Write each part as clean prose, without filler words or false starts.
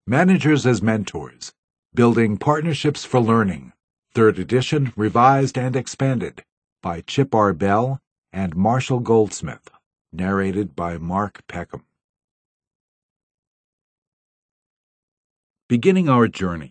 Managers as Mentors, Building Partnerships for Learning, 3rd edition, revised and expanded, by Chip R. Bell and Marshall Goldsmith, narrated by Mark Peckham. Beginning our journey.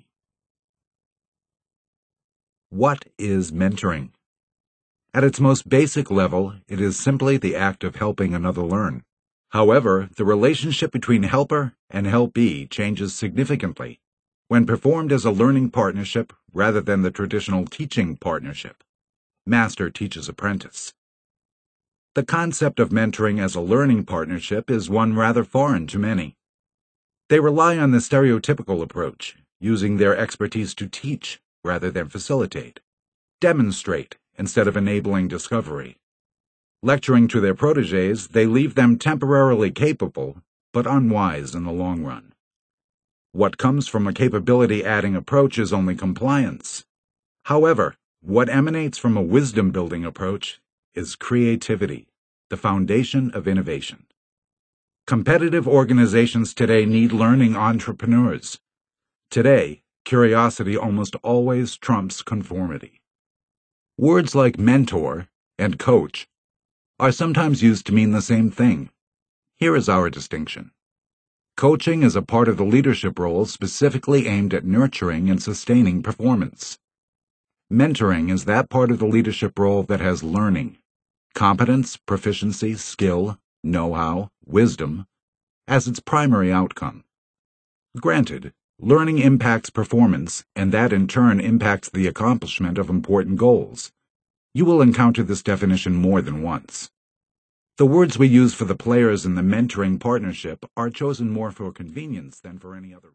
What is mentoring? At its most basic level, it is simply the act of helping another learn. However, the relationship between helper and helpee changes significantly when performed as a learning partnership rather than the traditional teaching partnership. Master teaches apprentice. The concept of mentoring as a learning partnership is one rather foreign to many. They rely on the stereotypical approach, using their expertise to teach rather than facilitate, demonstrate instead of enabling discovery. Lecturing to their protégés, they leave them temporarily capable, but unwise in the long run. What comes from a capability-adding approach is only compliance. However, what emanates from a wisdom-building approach is creativity, the foundation of innovation. Competitive organizations today need learning entrepreneurs. Today, curiosity almost always trumps conformity. Words like mentor and coach are sometimes used to mean the same thing. Here is our distinction. Coaching is a part of the leadership role specifically aimed at nurturing and sustaining performance. Mentoring is that part of the leadership role that has learning, competence, proficiency, skill, know-how, wisdom, as its primary outcome. Granted, learning impacts performance, and that in turn impacts the accomplishment of important goals. You will encounter this definition more than once. The words we use for the players in the mentoring partnership are chosen more for convenience than for any other.